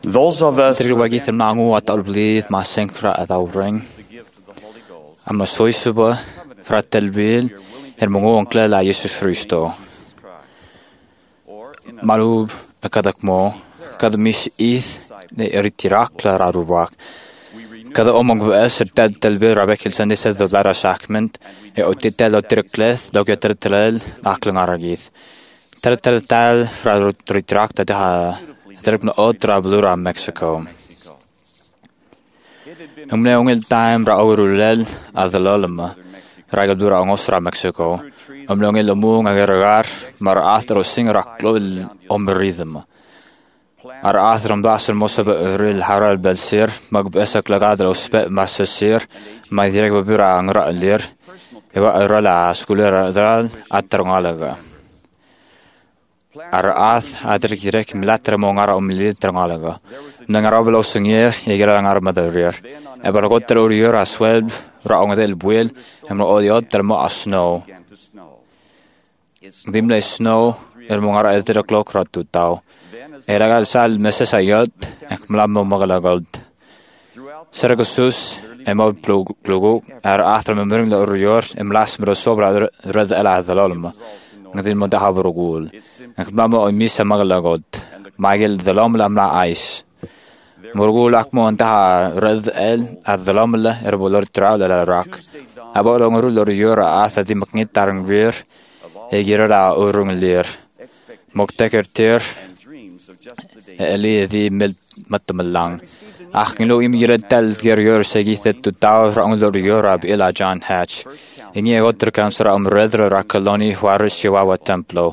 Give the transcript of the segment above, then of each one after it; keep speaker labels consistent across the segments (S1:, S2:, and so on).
S1: Those of us
S2: Dri wagith yn mangu at alblydd ma senkra a ddawring. Am na soisuba, fratelbil, mungu oncle la Jesus Christo. Malub a kadak mo, kad mis ith ne eritirakla rarubak. Kada omong bes telbil rabekil sandis the lara sacrament e otitel o trikleth dog tertel aklang aragith. Tertel fra ritrakta de terpna otra blura Mexico. Umne ongel time ra aurulel adalolma ragal dura ongosra Mexico. Umne ongel omung ageragar mar athro singraklo omrhythm. Ar athram dasar mosaba uril haral belsir mag besak lagadra uspe masasir mai direk babura angra alir ewa urala skulera dral atrangalaga. Ar ath adrik direk milatra mongara omlid trangalaga. Nangarablo singier yegira ngarmadarir. Ebar gotter urior asweb ra ongadel buel emro odiot termo asno. Dimle snow mongara elter clock ratu tau. Eragal sal meses ayot ek mlammo magalagod. Sergasus emo plugu athra memring la urior las mro sobra red ala dalolma. Ngadil mo dahabrogul. Ek mlammo misa magalagod. Magel dalom lamla ice. Morgul akmo antaha red el adalomla erbolor traul la rock. Abolo ngurul urior atha di maknit tarngvir egira urung lir. Moktekertir Eli di matamalang. Achlo imigrant tel geryor segithet to tower anglo Europe ila John Hatch. Inye other cancer redra rakaloni huaris Chihuahua Templo.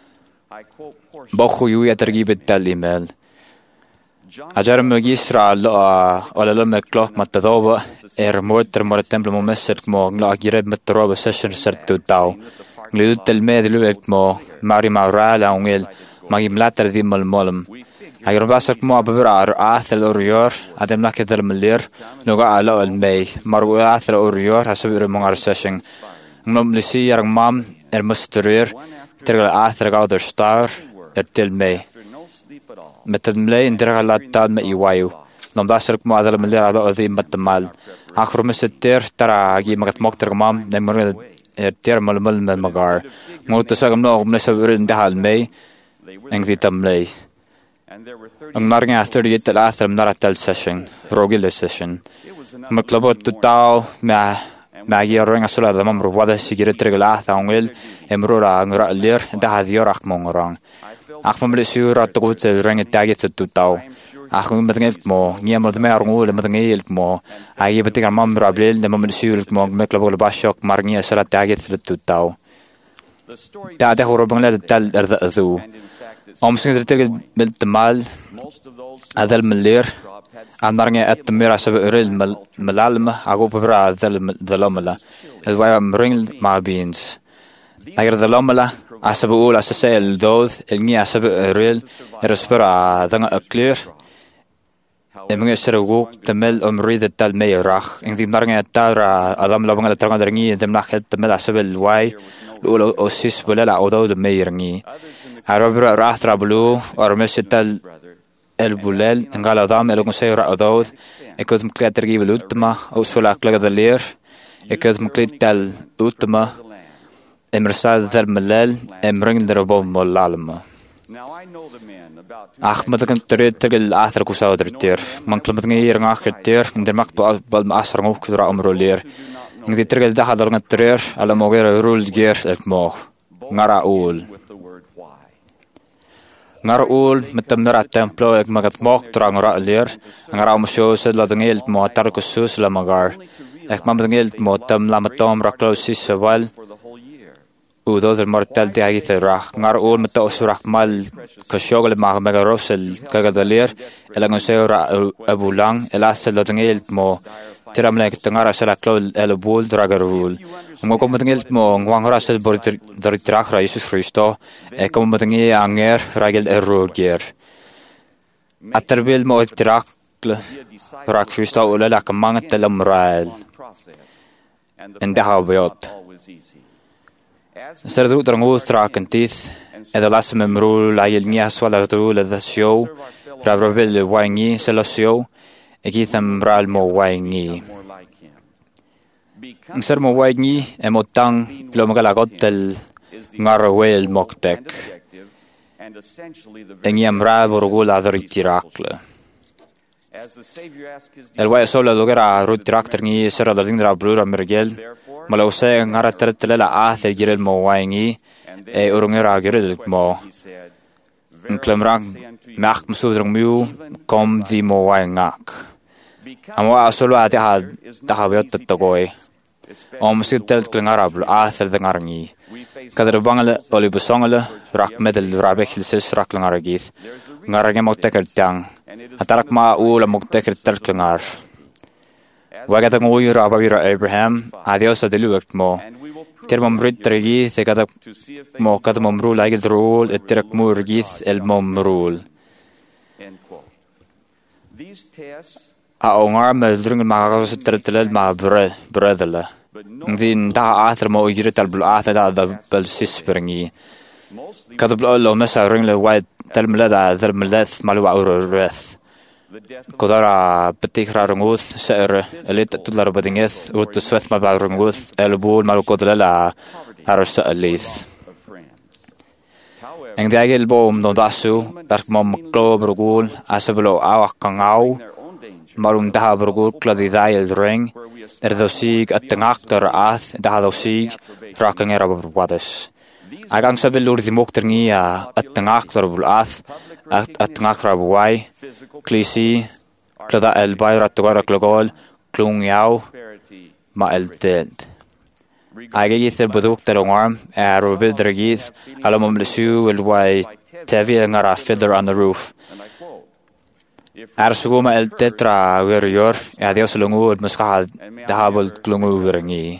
S2: Bochu yu yatergibet tel email. Ajar magistra olalom clock matadoba motor mor templo momesset mo ngla gireb metroba session set to tau. Glutel medluek mo mari maurala ongel magim later di molmolm. Agar basak mo abra athel urior adem nakedel melir noga ala al may maru athel urior hasabir mongar session ngom lisi yarang mam musterir tergal athel gauder star til may metel mlay indragal latal me iwayu nom dasak mo adel melir ala di matmal akhru mesetter tara agi magat mokter mam nemur ter molmol magar ngurtasagam no mesabir indahal may engdi tamlay ang marang 38 tel athram naratal session rogil session maklabot to tao magi ring asula da mamru wada sigire tregla thangel emrora ngra lir da hadior akmongrang akmamle sura to tel ring tagit to tao akhum madngelt mo niamod me arngul madngelt mo agi betik mamru ablel de mamle sura mo maklabol bashok marngi asala tagit to tao da de horo bangla tel erzu Omsing tertel beltemal adal melir anarnge atmira sab uril malalma ago pura dalomala elwaya mring ma beans agar dalomala asabu ul asasel dod elngi asab uril respira danga clear emnge seruguk temel omrid tal meyrach indi marnge tara adam labanga tanga derngi dem nakhel temel asabel wai ulo osis bulala odod meyrngi Arabra rahtra blu or mesital el bulel ngala dam el conseyra odod ekod mkleter givel utma usula klaga dalir ekod mkletal utma emrsal del melal emring derbo molalma Ahmad kan tertel athra kusaudertir man klamat ngir ngakter der mak bal asar ngok dra amrolir ngdi tergel da hadar ngatrer ala mogera rul ger et mo ngara ul Ngarul metem nara templo ek magat mok trang ra lir ngara mosho sed la dengel mo tar kusus la magar ek mam dengel mo tam la matom ra closis sawal udo der mortal de agit ra ngarul meto surak mal kashogel ma magarosel kagadalir elang seura abulang elas la dengel mo tiram lek tangara sala clol elbul dragarul mo kom dengel mo ngwang rasel bor der trach ra Jesus Christo e kom dengel anger ragel erroger aterbil mo trach rak Christo ulala kamang telam ral endahabiot serdu drangu trakentis edalas memrul ayel nia swala tul the show Rabrabil waingi selosio, egitham ral mo waingi. Ang ser mo waingi, emotang lomagalagotel ngarawel moktek. Engiam ral borgul adoritirakle. El wai sola logera rutirakter ngi sera dalding dra blura mergel, malause ngaratertlela athel girel mo waingi, e urungera girel mo. Nklemrang mak msudrung miu kom di mo waingak. Amwa solo ate ha tahabiot tagoy. Om sitel klengarabl athel dengarngi. Kadar bangale oli besongale rak medel rabekil sis rak lengaragith. Ngarage mokteker tang. Atarak ma ula mokteker terklengar. Wagatang uyura abavira Abraham adios adeluert mo. Termom ryttergi thekada mo kadamom rul agil rul etterak murgith el momrul. Aongar meldrungen magaros tertelel ma bredele. Ngin da athar mo yirital blu athar da bel sisperingi. Kadablo lo mesa ringle white telmeleda telmeleth malu aureth. Kodara betikra runguth ser elit tudlar badingeth ut sweth ma ba runguth elbul malu kodlela aros elith. Eng diagel bom no dasu berk mom klo brugul asablo awak kangau marum daha brugul kladi dael ring dosig at tengakter ath daha dosig rakang era brwades. Agang sabil ur di mokterni at tengakter bul ath at tengakra buai klisi klada el bayra tugara klogol klung yau ma el ted. Agigith el buduk terongwarm rubil dragith alamom lesu el wai tevi ngara fiddler on the roof. Arsuguma el tetra yor adios lungu muskahad dahabul klungu virangi.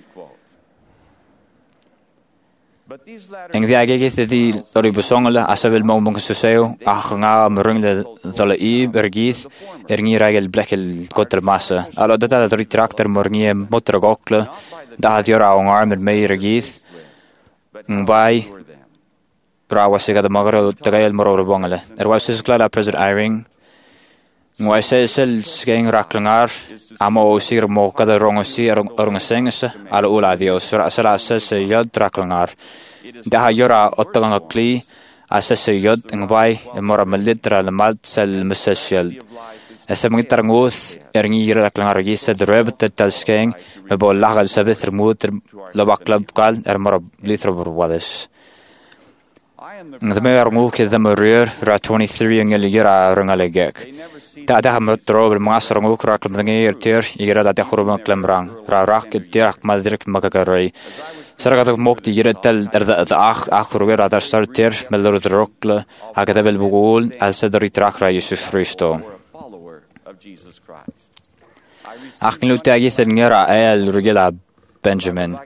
S2: Eng agigith di tori busongala asabil momong suseo nga meringle dole bergith ngi ragel blekel kotel massa. Alo data tori traktor morngie motorgokle da diora ongarm met mei regith by brawasiga de magro tagael moror bongale. Was is klala president Iring. Ngwai sel skeng raklangar amo sir mo kada rongosi orngasengse ala ula dios sala se yod raklangar da yora ottanga kli asese yod ngbai mora malitra le malt sel mesel esem ngitarngus ngi raklangar gi se drebet tel skeng me bol lagal sabet remut la baklab kal mora blitro wades. The mayor moved the Marir, Ra 23 and Yara Rangalegek. Tata Hamotro, Master Mukrak, the Gear Tier, Yera da Horoma Clembrang, Ra Rocket, Tirak Madrik Makakari. Saragat Mokti Yeretel, the Achruera, the Star Tier, Melor the Rockle, Akatabel Bugul, as said the Ritrakra Yusuf Fristo. Achnutagith and Yera El Regula Benjamin.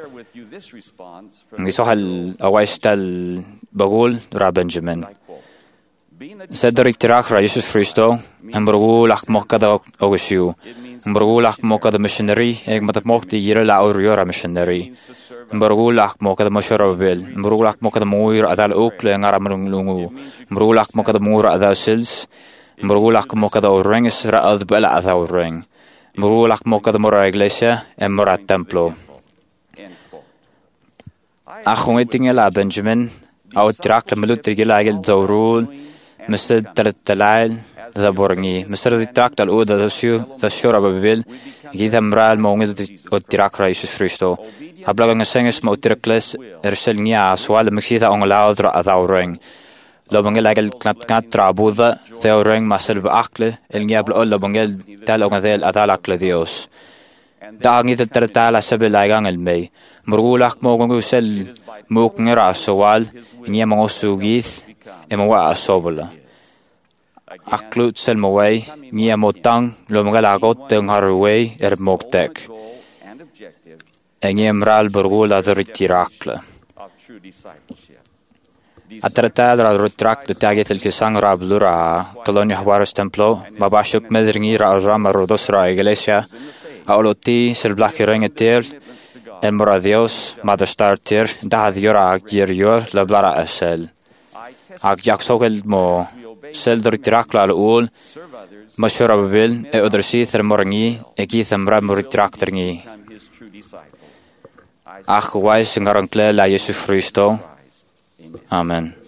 S2: Nisahal awaistal bagul ra Benjamin. Cedric Tirakra Jesus Fristo, Embrugul Akmokada Ogishu, Embrugul Akmokada missionary, Egmatamokti Yirla Auriora missionary, Embrugul Akmokada Moshorabil, Embrugul Akmokada Muir Adal Okle and Aramalungu, Embrugul Akmokada Mura Adal Sils, Embrugul Akmokada Rings Ra Ad Bella Adal Ring, Embrugul Akmokada Mora Iglesia, and Mora Templo. Achungetingela Benjamin, out track the Melutigil Zorul, Mr. Talail, the Borgi, Mr. the tract al Uda the Shura Babil, Githam Ral Mongit or Tirakra Jesus Fristo. A blogging a singers motircless, Erselnia, swallow Mexita on a louder at our ring. Lobangel Knatra Buddha, the ring Marcel Akle, El Niablo Lobangel, Talongadel Atalakle Dios. Dagit the Tertala Sabilagang el May. Murgulak mogongu sel mukngera sowal nyamong sugith emwa asobola aklut sel moway nyamotang lomgalagot tengharway moktek enyemral burgula drittirakle atrata dritrak de taget el kisang rablura colonia Juarez templo babashuk medringi ra rama rodosra iglesia aoloti sel blakirengetel El Moradios, Mother Starter, da Diora Girior, la Blara Esel. Ak Jaksogel mo sel dur tirak la ul, masyur ababil, udar si thermorangi, egi thamra murid tirak terngi. Ach wais ngarang kle la Yesus Christo. Amen.